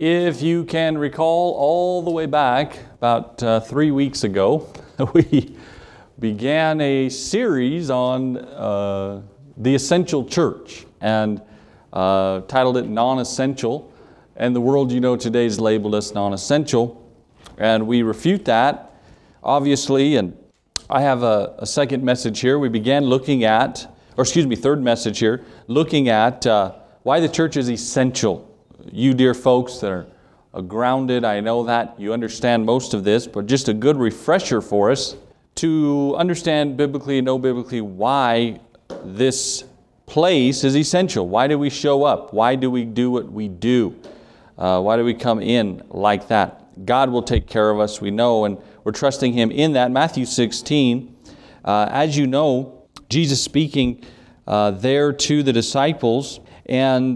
If you can recall all the way back about 3 weeks ago, we began a series on the essential church and titled it Non-Essential. And the world you know today is labeled us non-essential. And we refute that, obviously. And I have a second message here. We began looking at, third message here, looking at why the church is essential. You dear folks that are grounded, I know that you understand most of this, but just a good refresher for us to understand biblically and know biblically why this place is essential. Why do we show up? Why do we do what we do? Why do we come in like that? God will take care of us, we know, and we're trusting Him in that. Matthew 16, as you know, Jesus speaking there to the disciples, and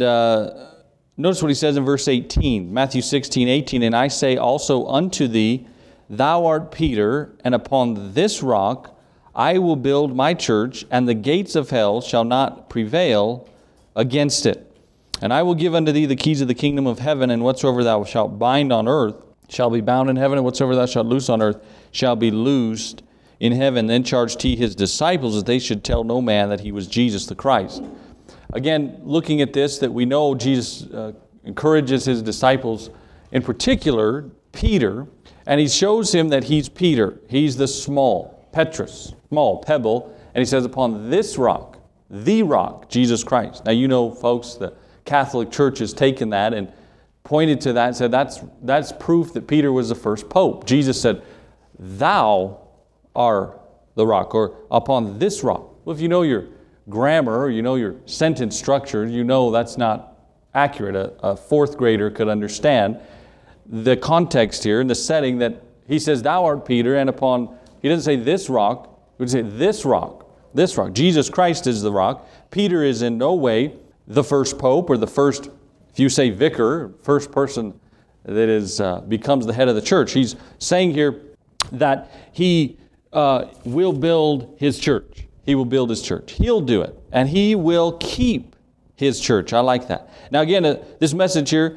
notice what He says in verse 18, Matthew 16, 18, "And I say also unto thee, Thou art Peter, and upon this rock I will build my church, and the gates of hell shall not prevail against it. And I will give unto thee the keys of the kingdom of heaven, and whatsoever thou shalt bind on earth shall be bound in heaven, and whatsoever thou shalt loose on earth shall be loosed in heaven. Then charged He His disciples that they should tell no man that He was Jesus the Christ." Again, looking at this, that we know Jesus encourages His disciples, in particular Peter, and He shows him that he's Peter. He's the small, Petrus, small pebble, and He says, upon this rock, the rock, Jesus Christ. Now you know, folks, the Catholic Church has taken that and pointed to that and said that's proof that Peter was the first pope. Jesus said, "Thou art the rock," or upon this rock. Well, if you know your grammar, or you know your sentence structure, you know that's not accurate. A fourth grader could understand the context here and the setting that He says, "Thou art Peter," and upon, He doesn't say this rock, He would say this rock, this rock. Jesus Christ is the rock. Peter is in no way the first pope or the first, if you say vicar, first person that is becomes the head of the church. He's saying here that He will build His church. He will build His church. He'll do it. And He will keep His church. I like that. Now again, this message here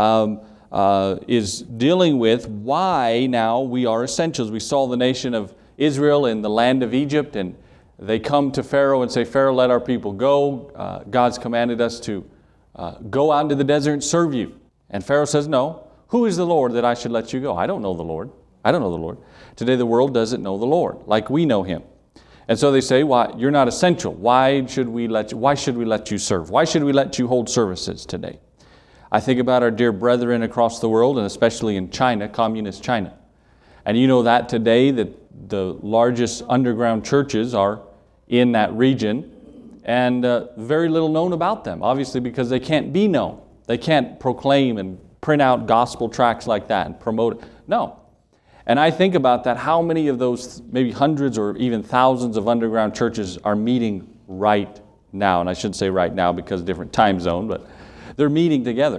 is dealing with why now we are essentials. We saw the nation of Israel in the land of Egypt, and they come to Pharaoh and say, "Pharaoh, let our people go. God's commanded us to go out into the desert and serve you." And Pharaoh says, "No. Who is the Lord that I should let you go?" "I don't know the Lord. I don't know the Lord." Today the world doesn't know the Lord like we know Him. And so they say, "Why, you're not essential. Why should we let you serve? Why should we let you hold services today?" I think about our dear brethren across the world, and especially in China, communist China. And you know that today that the largest underground churches are in that region, and very little known about them, obviously because they can't be known. They can't proclaim and print out gospel tracts like that and promote it. No. And I think about that, how many of those, maybe hundreds or even thousands of underground churches are meeting right now. And I shouldn't say right now because different time zone, but they're meeting together.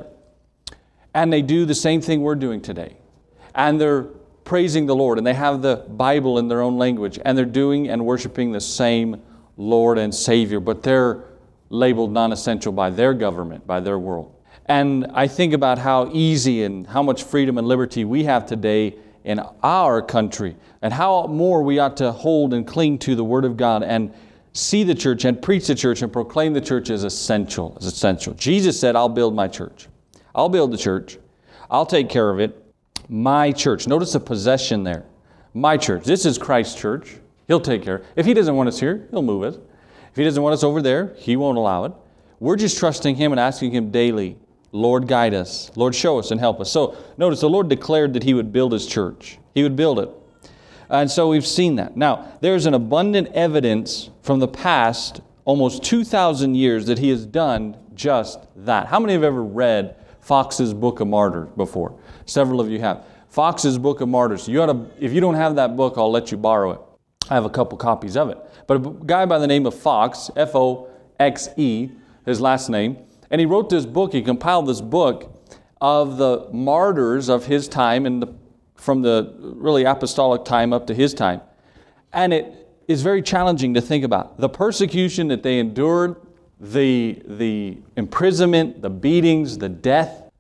And they do the same thing we're doing today. And they're praising the Lord, and they have the Bible in their own language, and they're doing and worshiping the same Lord and Savior, but they're labeled non-essential by their government, by their world. And I think about how easy and how much freedom and liberty we have today in our country, and how more we ought to hold and cling to the Word of God and see the church and preach the church and proclaim the church as essential. As essential. Jesus said, "I'll build my church. I'll build the church. I'll take care of it. My church." Notice the possession there. My church. This is Christ's church. He'll take care. If He doesn't want us here, He'll move it. If He doesn't want us over there, He won't allow it. We're just trusting Him and asking Him daily, "Lord, guide us. Lord, show us and help us." So notice the Lord declared that He would build His church. He would build it. And so we've seen that. Now, there's an abundant evidence from the past, almost 2,000 years, that He has done just that. How many have ever read Fox's Book of Martyrs before? Several of you have. Fox's Book of Martyrs. If you don't have that book, I'll let you borrow it. I have a couple copies of it. But a guy by the name of Foxe, F-O-X-E, his last name, and he wrote this book, he compiled this book of the martyrs of his time, and from the really apostolic time up to his time. And it is very challenging to think about. The persecution that they endured, the imprisonment, the beatings, the death,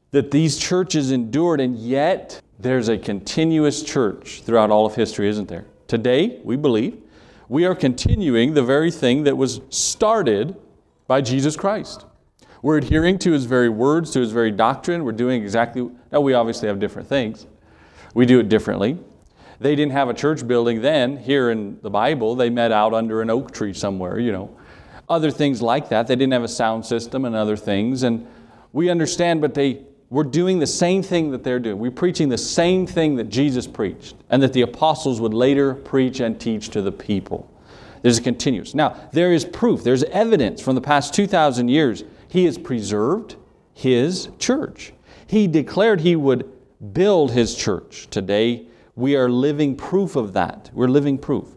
that these churches endured, and yet there's a continuous church throughout all of history, isn't there? Today, we believe, we are continuing the very thing that was started by Jesus Christ. We're adhering to His very words, to His very doctrine. We're doing exactly, now we obviously have different things. We do it differently. They didn't have a church building then. Here in the Bible, they met out under an oak tree somewhere, Other things like that. They didn't have a sound system and other things. And we understand, but we're doing the same thing that they're doing. We're preaching the same thing that Jesus preached and that the apostles would later preach and teach to the people. There's a continuous. Now, there is proof. There's evidence from the past 2,000 years. He has preserved His church. He declared He would build His church. Today, we are living proof of that. We're living proof.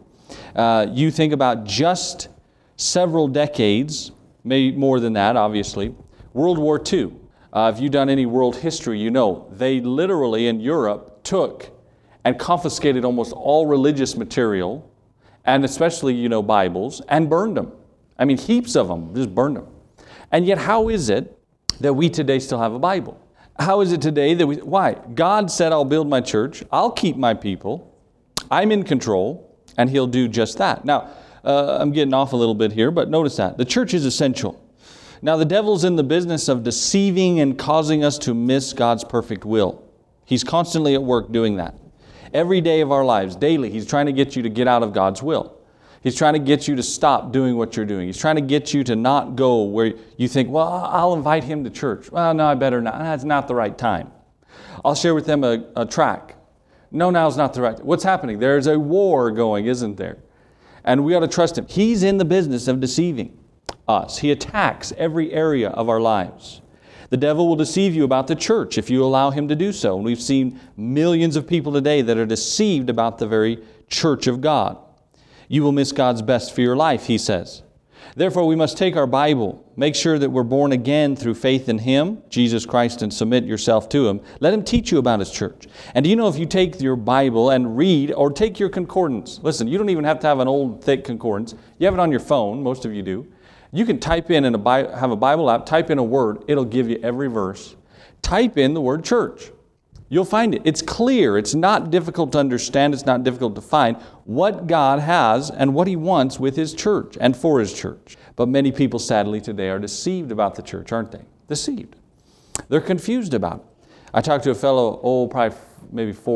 You think about just several decades, maybe more than that, obviously. World War II. If you've done any world history, you know they literally in Europe took and confiscated almost all religious material, and especially, Bibles, and burned them. I mean, heaps of them, just burned them. And yet, how is it that we today still have a Bible? How is it today that why? God said, I'll build my church, I'll keep my people, I'm in control, and He'll do just that. Now, I'm getting off a little bit here, but notice that. The church is essential. Now, the devil's in the business of deceiving and causing us to miss God's perfect will. He's constantly at work doing that. Every day of our lives, daily, he's trying to get you to get out of God's will. He's trying to get you to stop doing what you're doing. He's trying to get you to not go where you think, well, I'll invite him to church. Well, no, I better not. That's not the right time. I'll share with them a track. No, now's not the right time. What's happening? There's a war going, isn't there? And we ought to trust him. He's in the business of deceiving us. He attacks every area of our lives. The devil will deceive you about the church if you allow him to do so. And we've seen millions of people today that are deceived about the very church of God. You will miss God's best for your life, he says. Therefore, we must take our Bible, make sure that we're born again through faith in Him, Jesus Christ, and submit yourself to Him. Let Him teach you about His church. And do you know if you take your Bible and read, or take your concordance, listen, you don't even have to have an old, thick concordance. You have it on your phone, most of you do. You can type in have a Bible app, type in a word, it'll give you every verse. Type in the word church. You'll find it. It's clear. It's not difficult to understand. It's not difficult to find what God has and what He wants with His church and for His church. But many people, sadly, today are deceived about the church, aren't they? Deceived. They're confused about it. I talked to a fellow, probably maybe 3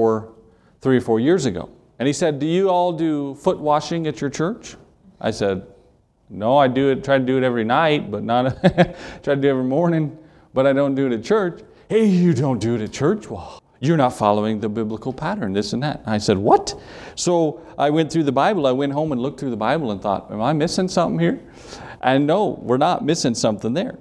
or 4 years ago. And he said, do you all do foot washing at your church? I said, no, I do it. Try to do it every night, but not, try to do it every morning, but I don't do it at church. Hey, you don't do it at church? Well, you're not following the biblical pattern, this and that. I said, what? So I went through the Bible. I went home and looked through the Bible and thought, am I missing something here? And no, we're not missing something there.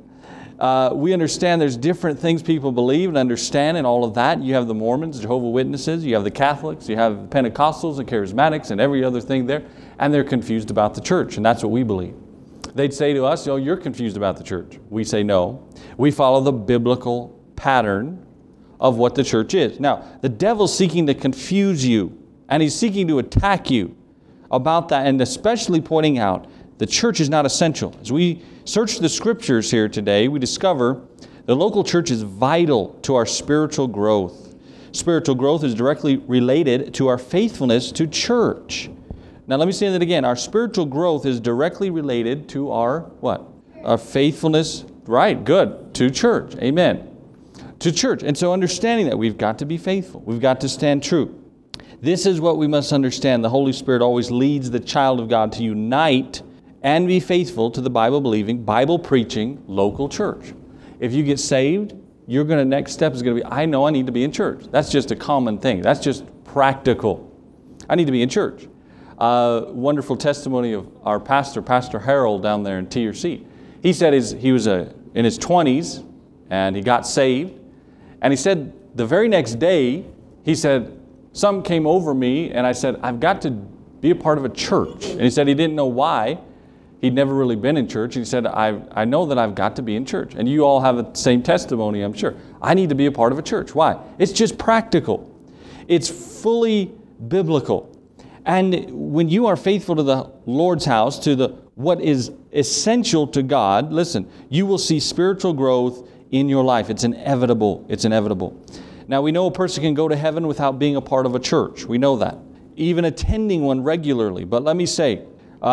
We understand there's different things people believe and understand and all of that. You have the Mormons, Jehovah's Witnesses, you have the Catholics, you have the Pentecostals and Charismatics and every other thing there. And they're confused about the church, and that's what we believe. They'd say to us, you're confused about the church. We say no. We follow the biblical pattern of what the church is. Now, the devil's seeking to confuse you, and he's seeking to attack you about that, and especially pointing out the church is not essential. As we search the scriptures here today, we discover the local church is vital to our spiritual growth. Spiritual growth is directly related to our faithfulness to church. Now, let me say that again. Our spiritual growth is directly related to our what? Our faithfulness, right, good, to church. Amen. To church. And so understanding that we've got to be faithful. We've got to stand true. This is what we must understand. The Holy Spirit always leads the child of God to unite and be faithful to the Bible-believing, Bible-preaching local church. If you get saved, next step is going to be, I know I need to be in church. That's just a common thing. That's just practical. I need to be in church. Wonderful testimony of our pastor, Pastor Harold, down there in TRC. He said he was in his 20s and he got saved. And he said the very next day, he said, something came over me and I said, I've got to be a part of a church. And he said he didn't know why. He'd never really been in church. He said, I know that I've got to be in church. And you all have the same testimony, I'm sure. I need to be a part of a church. Why? It's just practical. It's fully biblical. And when you are faithful to the Lord's house, to what is essential to God, listen, you will see spiritual growth in your life. It's inevitable. It's inevitable. Now, we know a person can go to heaven without being a part of a church. We know that. Even attending one regularly. But let me say,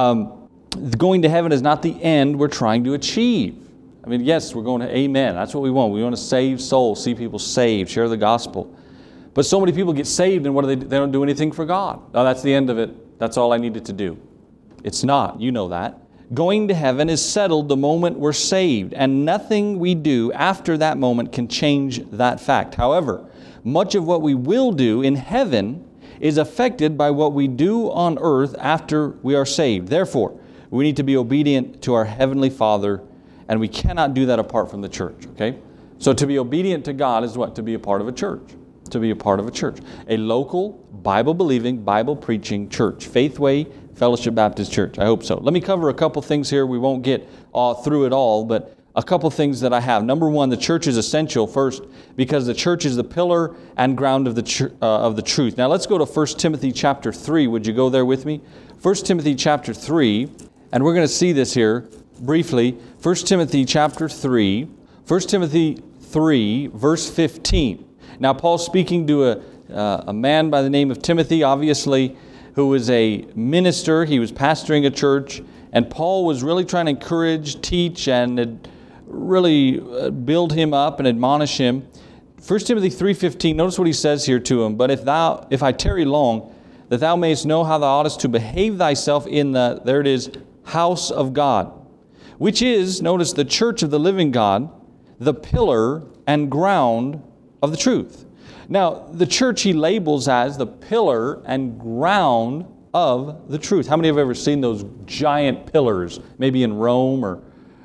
going to heaven is not the end we're trying to achieve. I mean, yes, we're going to amen. That's what we want. We want to save souls, see people saved, share the gospel. But so many people get saved and what do? They don't do anything for God. Oh, that's the end of it. That's all I needed to do. It's not. You know that. Going to heaven is settled the moment we're saved, and nothing we do after that moment can change that fact. However, much of what we will do in heaven is affected by what we do on earth after we are saved. Therefore, we need to be obedient to our Heavenly Father, and we cannot do that apart from the church, okay? So to be obedient to God is what? To be a part of a church. To be a part of a church. A local, Bible-believing, Bible-preaching church. Faithway Fellowship Baptist Church. I hope so. Let me cover a couple things here. We won't get through it all, but a couple things that I have. Number one, the church is essential first because the church is the pillar and ground of the truth. Now let's go to 1 Timothy chapter 3. Would you go there with me? 1 Timothy chapter 3, and we're going to see this here briefly. 1 Timothy chapter 3, 1 Timothy 3, verse 15. Now Paul's speaking to a man by the name of Timothy, obviously, who was a minister. He was pastoring a church, and Paul was really trying to encourage, teach, and really build him up and admonish him. 1 Timothy 3:15, notice what he says here to him. But if I tarry long, that thou mayest know how thou oughtest to behave thyself in the, there it is, house of God, which is, notice, the church of the living God, the pillar and ground of the truth. Now, the church he labels as the pillar and ground of the truth. How many have ever seen those giant pillars, maybe in Rome, or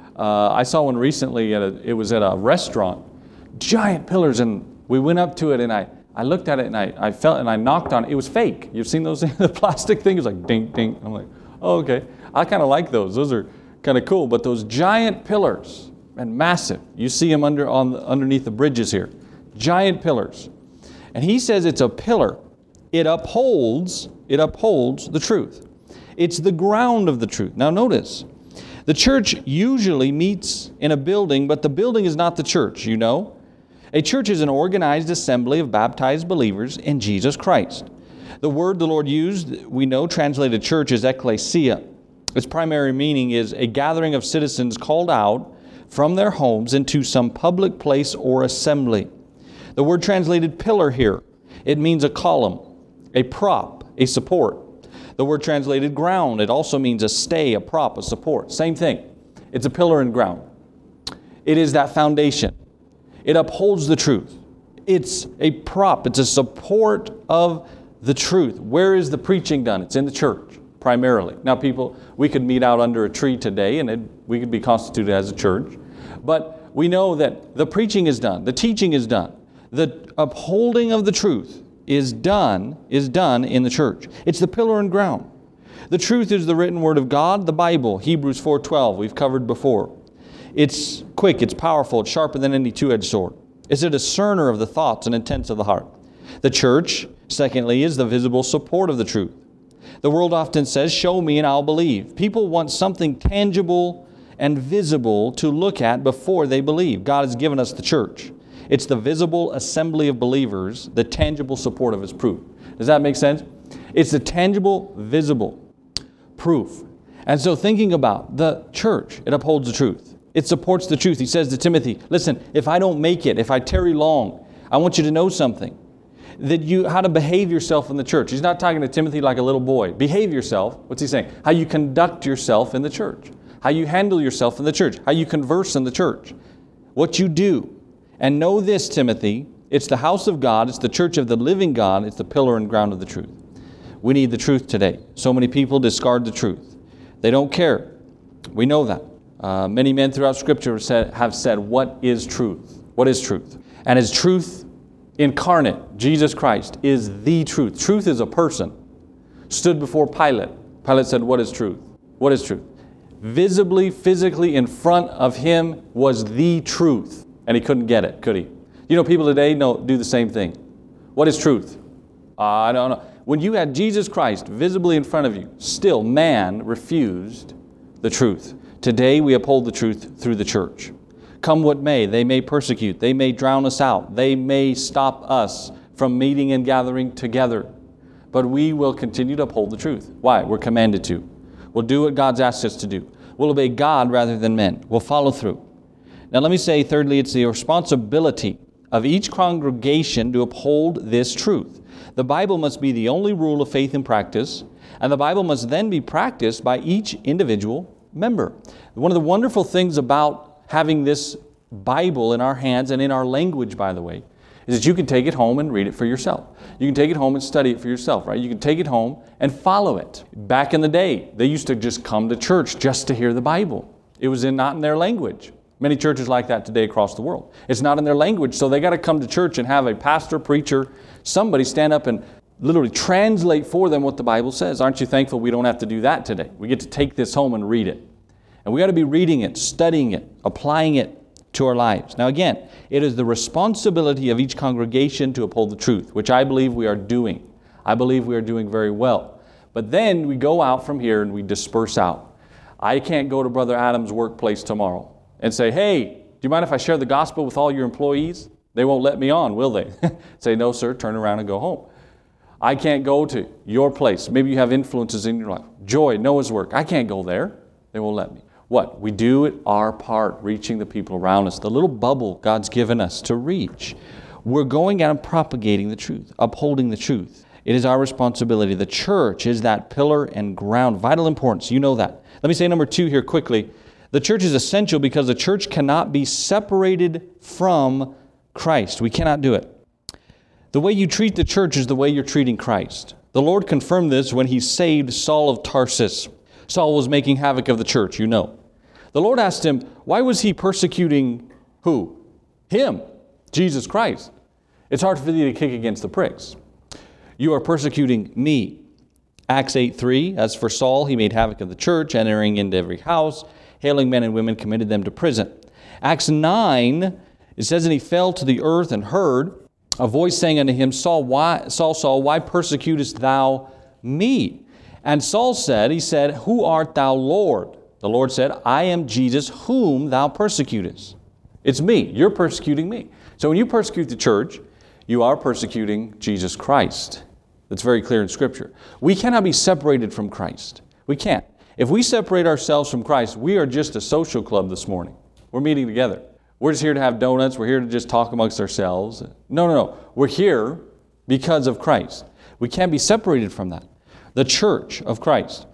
I saw one recently, it was at a restaurant. Giant pillars, and we went up to it, and I looked at it, and I felt, and I knocked on it. It was fake. You've seen those, the plastic thing? It was like ding, ding. I'm like, oh, okay. I kind of like those. Those are kind of cool. But those giant pillars, and massive. You see them underneath the bridges here. Giant pillars. And he says it's a pillar. It upholds the truth. It's the ground of the truth. Now notice, the church usually meets in a building, but the building is not the church, you know. A church is an organized assembly of baptized believers in Jesus Christ. The word the Lord used, we know, translated church, is ecclesia. Its primary meaning is a gathering of citizens called out from their homes into some public place or assembly. The word translated pillar here, it means a column, a prop, a support. The word translated ground, it also means a stay, a prop, a support. Same thing. It's a pillar and ground. It is that foundation. It upholds the truth. It's a prop. It's a support of the truth. Where is the preaching done? It's in the church, primarily. Now we could meet out under a tree today and we could be constituted as a church. But we know that the preaching is done. The teaching is done. The upholding of the truth is done in the church. It's the pillar and ground. The truth is the written word of God, the Bible, Hebrews 4:12, we've covered before. It's quick, it's powerful, it's sharper than any two-edged sword. It's a discerner of the thoughts and intents of the heart. The church, secondly, is the visible support of the truth. The world often says, show me and I'll believe. People want something tangible and visible to look at before they believe. God has given us the church. It's the visible assembly of believers, the tangible support of His proof. Does that make sense? It's the tangible, visible proof. And so thinking about the church, it upholds the truth. It supports the truth. He says to Timothy, listen, if I don't make it, if I tarry long, I want you to know something. How to behave yourself in the church. He's not talking to Timothy like a little boy. Behave yourself. What's he saying? How you conduct yourself in the church. How you handle yourself in the church. How you converse in the church. What you do. And know this, Timothy, it's the house of God, it's the church of the living God, it's the pillar and ground of the truth. We need the truth today. So many people discard the truth. They don't care. We know that. Many men throughout Scripture have said, what is truth? What is truth? And is truth incarnate? Jesus Christ is the truth. Truth is a person. Stood before Pilate. Pilate said, what is truth? What is truth? Visibly, physically in front of him was the truth. And he couldn't get it, could he? You know, people today do the same thing. What is truth? I don't know. When you had Jesus Christ visibly in front of you, still man refused the truth. Today we uphold the truth through the church. come what may. They may persecute. They may drown us out. They may stop us from meeting and gathering together. But we will continue to uphold the truth. Why? We're commanded to. We'll do what God's asked us to do. We'll obey God rather than men. We'll follow through. Now let me say, thirdly, it's the responsibility of each congregation to uphold this truth. The Bible must be the only rule of faith and practice, and the Bible must then be practiced by each individual member. One of the wonderful things about having this Bible in our hands and in our language, by the way, is that you can take it home and read it for yourself. You can take it home and study it for yourself, right? You can take it home and follow it. Back in the day, they used to just come to church just to hear the Bible. It was not in their language. Many churches like that today across the world. It's not in their language, so they got to come to church and have a pastor, preacher, somebody stand up and literally translate for them what the Bible says. Aren't you thankful we don't have to do that today? We get to take this home and read it. And we got to be reading it, studying it, applying it to our lives. Now again, it is the responsibility of each congregation to uphold the truth, which I believe we are doing. I believe we are doing very well. But then we go out from here and we disperse out. I can't go to Brother Adam's workplace tomorrow and say, hey, do you mind if I share the gospel with all your employees? They won't let me on, will they? Say, no, sir, turn around and go home. I can't go to your place. Maybe you have influences in your life. Joy, Noah's work. I can't go there. They won't let me. What? We do it our part, reaching the people around us, the little bubble God's given us to reach. We're going out and propagating the truth, upholding the truth. It is our responsibility. The church is that pillar and ground, vital importance. You know that. Let me say number 2 here quickly. The church is essential because the church cannot be separated from Christ. We cannot do it. The way you treat the church is the way you're treating Christ. The Lord confirmed this when He saved Saul of Tarsus. Saul was making havoc of the church, you know. The Lord asked him, why was he persecuting who? Him, Jesus Christ. It's hard for thee to kick against the pricks. You are persecuting me. Acts 8:3, as for Saul, he made havoc of the church, entering into every house, hailing men and women, committed them to prison. Acts 9, it says, and he fell to the earth and heard a voice saying unto him, Saul, Saul, why persecutest thou me? And Saul said, he said, who art thou, Lord? The Lord said, I am Jesus whom thou persecutest. It's me. You're persecuting me. So when you persecute the church, you are persecuting Jesus Christ. That's very clear in Scripture. We cannot be separated from Christ. We can't. If we separate ourselves from Christ, we are just a social club this morning. We're meeting together. We're just here to have donuts. We're here to just talk amongst ourselves. No. We're here because of Christ. We can't be separated from that. The church of Christ.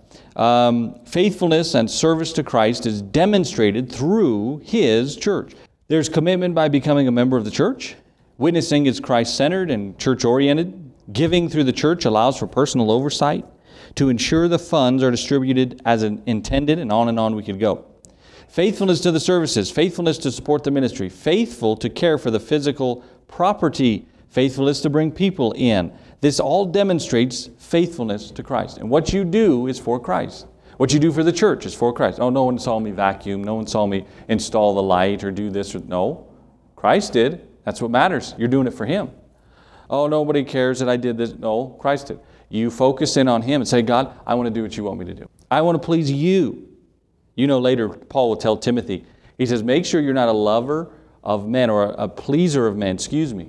Faithfulness and service to Christ is demonstrated through His church. There's commitment by becoming a member of the church. Witnessing is Christ-centered and church-oriented. Giving through the church allows for personal oversight to ensure the funds are distributed as intended, and on we could go. Faithfulness to the services, faithfulness to support the ministry, faithful to care for the physical property, faithfulness to bring people in. This all demonstrates faithfulness to Christ. And what you do is for Christ. What you do for the church is for Christ. Oh, no one saw me vacuum. No one saw me install the light or do this. No, Christ did. That's what matters. You're doing it for Him. Oh, nobody cares that I did this. No, Christ did. You focus in on Him and say, God, I want to do what you want me to do. I want to please you. You know, later Paul will tell Timothy, he says, make sure you're not a lover of men or a pleaser of men,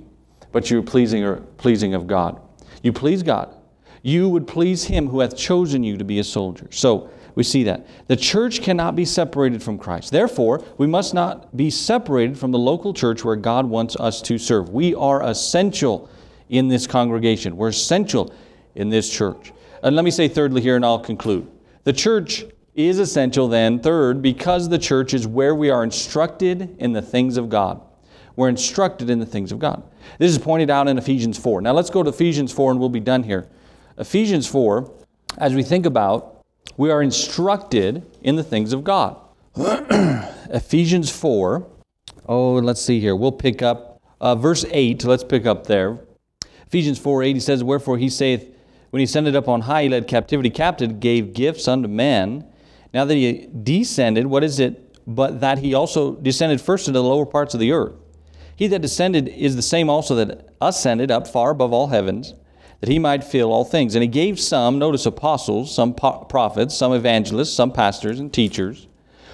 but you're pleasing of God. You please God. You would please Him who hath chosen you to be a soldier. So we see that. The church cannot be separated from Christ. Therefore, we must not be separated from the local church where God wants us to serve. We are essential in this congregation. We're essential in this church. And let me say thirdly here, and I'll conclude. The church is essential then, third, because the church is where we are instructed in the things of God. We're instructed in the things of God. This is pointed out in Ephesians 4. Now let's go to Ephesians 4 and we'll be done here. Ephesians 4, as we think about, we are instructed in the things of God. Ephesians 4, let's see here. We'll pick up verse 8. Let's pick up there. Ephesians 4:8, he says, wherefore he saith, when he ascended up on high, he led captivity captive, gave gifts unto men. Now that he descended, what is it but that he also descended first into the lower parts of the earth? He that descended is the same also that ascended up far above all heavens, that he might fill all things. And he gave some, notice apostles, some prophets, some evangelists, some pastors and teachers,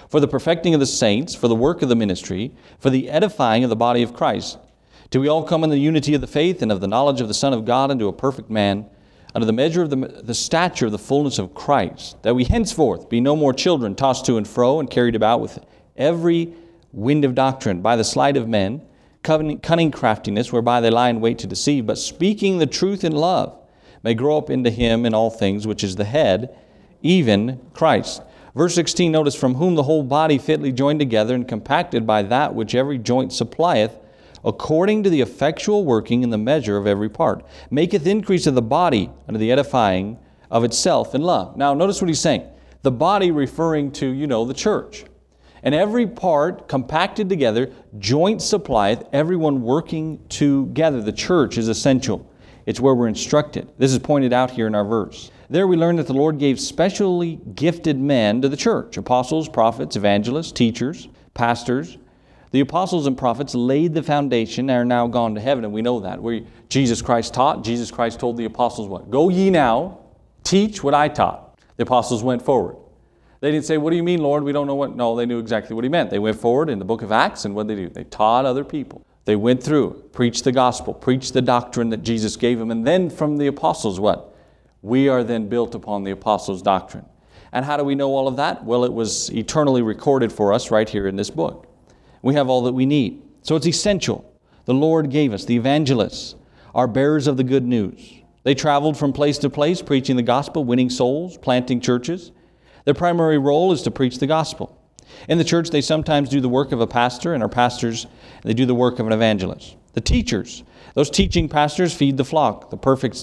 for the perfecting of the saints, for the work of the ministry, for the edifying of the body of Christ, till we all come in the unity of the faith and of the knowledge of the Son of God unto a perfect man, unto the measure of the stature of the fullness of Christ, that we henceforth be no more children, tossed to and fro and carried about with every wind of doctrine, by the sleight of men, cunning craftiness, whereby they lie in wait to deceive, but speaking the truth in love, may grow up into Him in all things, which is the head, even Christ. Verse 16, notice, from whom the whole body fitly joined together and compacted by that which every joint supplieth, according to the effectual working in the measure of every part, maketh increase of the body unto the edifying of itself in love. Now notice what he's saying. The body referring to, the church. And every part compacted together, joint supplieth, everyone working together. The church is essential. It's where we're instructed. This is pointed out here in our verse. There we learn that the Lord gave specially gifted men to the church: apostles, prophets, evangelists, teachers, pastors. The apostles and prophets laid the foundation and are now gone to heaven, and we know that. Jesus Christ taught. Jesus Christ told the apostles what? Go ye now, teach what I taught. The apostles went forward. They didn't say, what do you mean, Lord? We don't know what. No, they knew exactly what He meant. They went forward in the book of Acts, and what did they do? They taught other people. They went through, preached the gospel, preached the doctrine that Jesus gave them, and then from the apostles, what? We are then built upon the apostles' doctrine. And how do we know all of that? Well, it was eternally recorded for us right here in this book. We have all that we need. So it's essential. The Lord gave us. The evangelists are bearers of the good news. They traveled from place to place, preaching the gospel, winning souls, planting churches. Their primary role is to preach the gospel. In the church, they sometimes do the work of a pastor, and our pastors, they do the work of an evangelist. The teachers, those teaching pastors feed the flock, to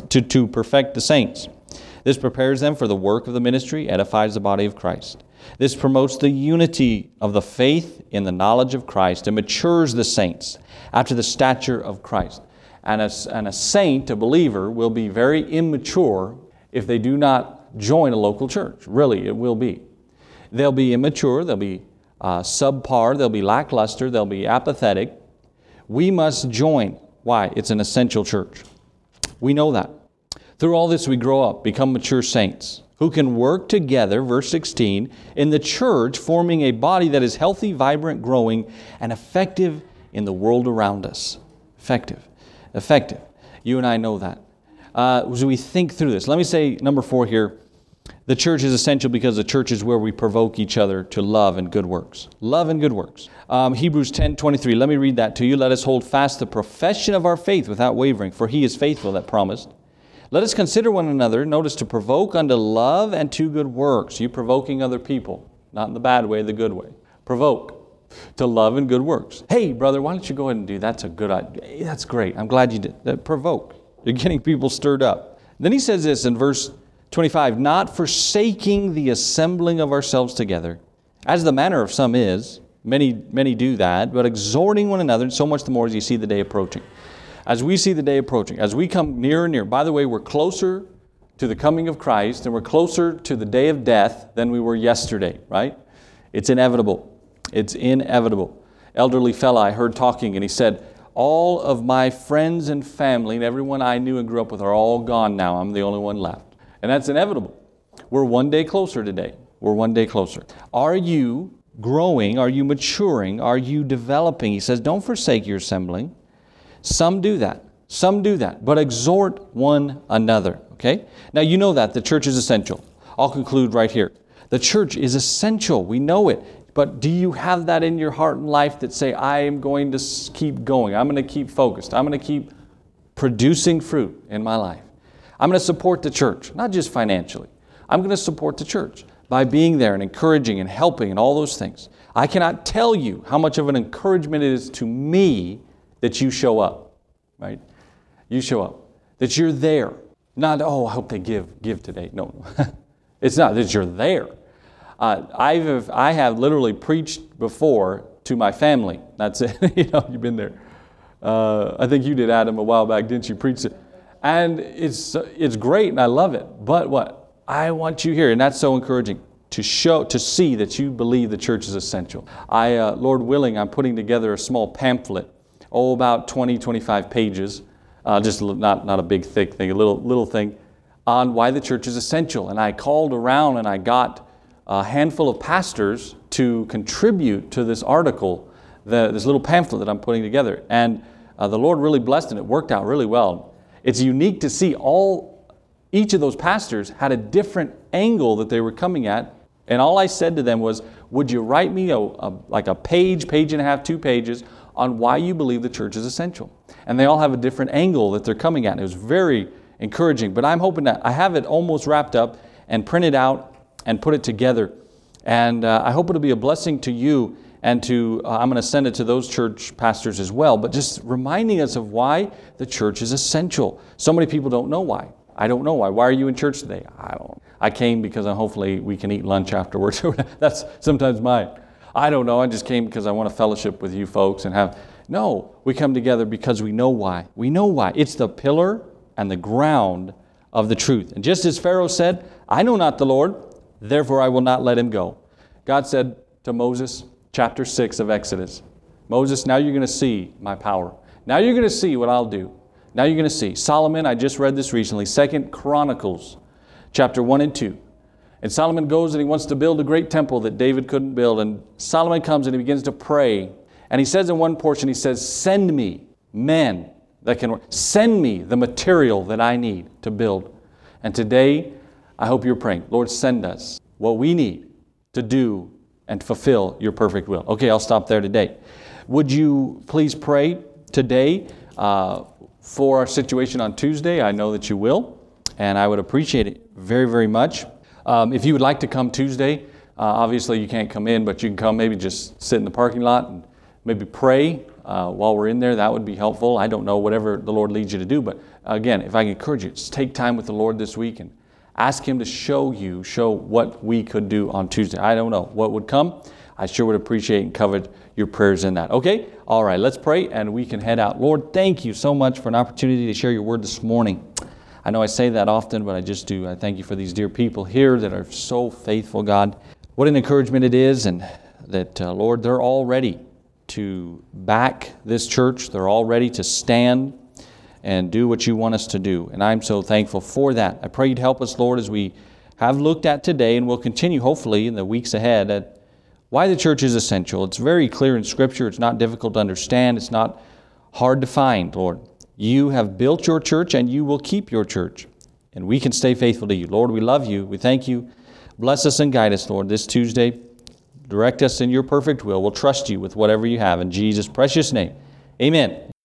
perfect the saints. This prepares them for the work of the ministry, edifies the body of Christ. This promotes the unity of the faith in the knowledge of Christ and matures the saints after the stature of Christ. And a saint, a believer, will be very immature if they do not join a local church. Really, it will be. They'll be immature, they'll be subpar, they'll be lackluster, they'll be apathetic. We must join. Why? It's an essential church. We know that. Through all this we grow up, become mature saints who can work together, verse 16, in the church, forming a body that is healthy, vibrant, growing, and effective in the world around us. Effective. You and I know that. As we think through this, let me say number 4 here. The church is essential because the church is where we provoke each other to love and good works. Love and good works. Hebrews 10:23, let me read that to you. Let us hold fast the profession of our faith without wavering, for He is faithful that promised. Let us consider one another, notice, to provoke unto love and to good works. You provoking other people, not in the bad way, the good way. Provoke to love and good works. Hey, brother, why don't you go ahead and do that? That's a good idea. That's great. I'm glad you did. Provoke. You're getting people stirred up. Then he says this in verse 25, not forsaking the assembling of ourselves together, as the manner of some is, many do that, but exhorting one another, and so much the more as you see the day approaching. As we see the day approaching, as we come nearer and nearer, by the way, we're closer to the coming of Christ and we're closer to the day of death than we were yesterday, right? It's inevitable. It's inevitable. Elderly fella I heard talking, and he said, all of my friends and family and everyone I knew and grew up with are all gone now. I'm the only one left. And that's inevitable. We're one day closer today. We're one day closer. Are you growing? Are you maturing? Are you developing? He says, don't forsake your assembling. Some do that. But exhort one another. Okay? Now you know that. The church is essential. I'll conclude right here. The church is essential. We know it. But do you have that in your heart and life that say, I am going to keep going. I'm going to keep focused. I'm going to keep producing fruit in my life. I'm going to support the church, not just financially. I'm going to support the church by being there and encouraging and helping and all those things. I cannot tell you how much of an encouragement it is to me that you show up, right? You show up, that you're there. Not, I hope they give today. No, it's not that you're there. I have literally preached before to my family. That's it. You've been there. I think you did, Adam, a while back, didn't you? Preach it. And it's great and I love it. But what? I want you here. And that's so encouraging to see that you believe the church is essential. Lord willing, I'm putting together a small pamphlet, about 20, 25 pages, just not a big thick thing, a little thing on why the church is essential. And I called around and I got a handful of pastors to contribute to this article, this little pamphlet that I'm putting together. And the Lord really blessed it. It worked out really well. It's unique to see each of those pastors had a different angle that they were coming at. And all I said to them was, would you write me like a page and a half, 2 pages on why you believe the church is essential? And they all have a different angle that they're coming at. And it was very encouraging. But I'm hoping that I have it almost wrapped up and printed out and put it together. And I hope it'll be a blessing to you and I'm going to send it to those church pastors as well. But just reminding us of why the church is essential. So many people don't know why. I don't know why. Why are you in church today? I came because hopefully we can eat lunch afterwards. That's sometimes I don't know. I just came because I want to fellowship with you folks and have. No, we come together because we know why. We know why. It's the pillar and the ground of the truth. And just as Pharaoh said, I know not the Lord, therefore I will not let him go. God said to Moses, chapter 6 of Exodus, Moses, now you're going to see my power. Now you're going to see what I'll do. Now you're going to see. Solomon, I just read this recently, 2 Chronicles, chapter 1 and 2. And Solomon goes and he wants to build a great temple that David couldn't build. And Solomon comes and he begins to pray. And he says in one portion, he says, send me men that can work. Send me the material that I need to build. And today, I hope you're praying, Lord, send us what we need to do and fulfill your perfect will. Okay, I'll stop there today. Would you please pray today for our situation on Tuesday? I know that you will, and I would appreciate it very, very much. If you would like to come Tuesday, obviously you can't come in, but you can come maybe just sit in the parking lot and maybe pray while we're in there. That would be helpful. I don't know, whatever the Lord leads you to do. But again, if I can encourage you, just take time with the Lord this week and ask Him to show what we could do on Tuesday. I don't know what would come. I sure would appreciate and covet your prayers in that. Okay? All right, let's pray and we can head out. Lord, thank you so much for an opportunity to share your word this morning. I know I say that often, but I just do. I thank you for these dear people here that are so faithful, God. What an encouragement it is, and that, Lord, they're all ready to back this church. They're all ready to stand and do what you want us to do. And I'm so thankful for that. I pray you'd help us, Lord, as we have looked at today, and we'll continue, hopefully, in the weeks ahead, at why the church is essential. It's very clear in Scripture. It's not difficult to understand. It's not hard to find, Lord. You have built your church, and you will keep your church. And we can stay faithful to you. Lord, we love you. We thank you. Bless us and guide us, Lord, this Tuesday. Direct us in your perfect will. We'll trust you with whatever you have. In Jesus' precious name, amen.